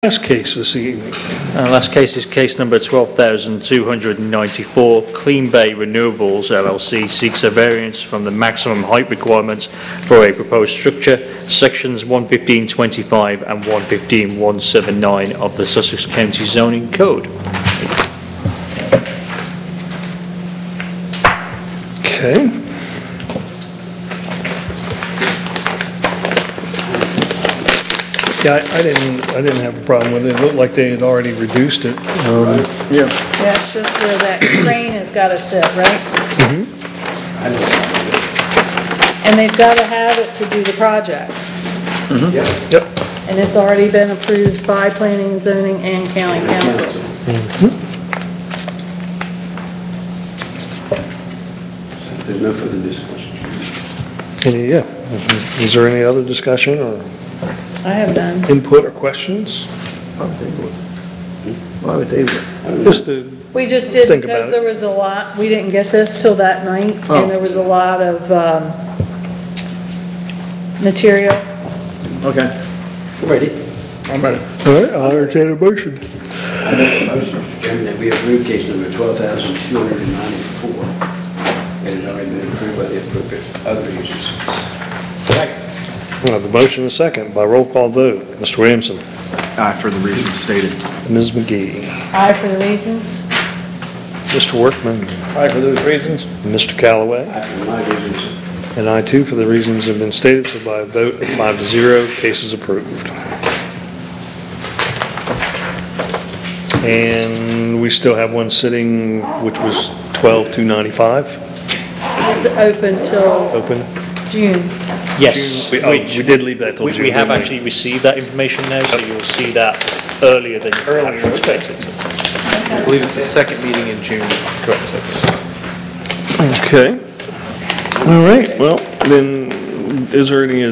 Last case this evening. Last case is case number 12,294. Clean Bay Renewables LLC seeks a variance from the maximum height requirements for a proposed structure, sections 115.25 and 115.179 of the Sussex County Zoning Code. Okay. Yeah, I didn't have a problem with it. It looked like they had already reduced it. Yeah, it's just where that crane has got to sit, right? And they've got to have it to do the project. Yep. And it's already been approved by planning, zoning, and county council. There's no further discussion. Is there any other discussion or I have done. input or questions? Why would they? Just to, We just did Think about because it. there was a lot, we didn't get this till that night, Oh. and there was a lot of material. Okay. Ready? I'm ready. all right, I'll entertain a motion. I make a motion, Mr. Chairman, that we approve case number 12,294. And it's already been approved by the appropriate other agencies. We'll have the motion and a second by roll call vote. Mr. Williamson. Aye, for the reasons stated. Ms. McGee. Aye for the reasons. Mr. Workman. Aye for those reasons. Mr. Callaway. Aye for my reasons. And I too, for the reasons have been stated, so by a vote of 5-0, case is approved. And we still have one sitting, which was 12,295, It's open till open. June. Yes. We did leave that till June. We have didn't actually received that information now, so you'll see that earlier than you actually expected to. I believe it's the second meeting in June. Correct. Okay. All right, well, then, is there any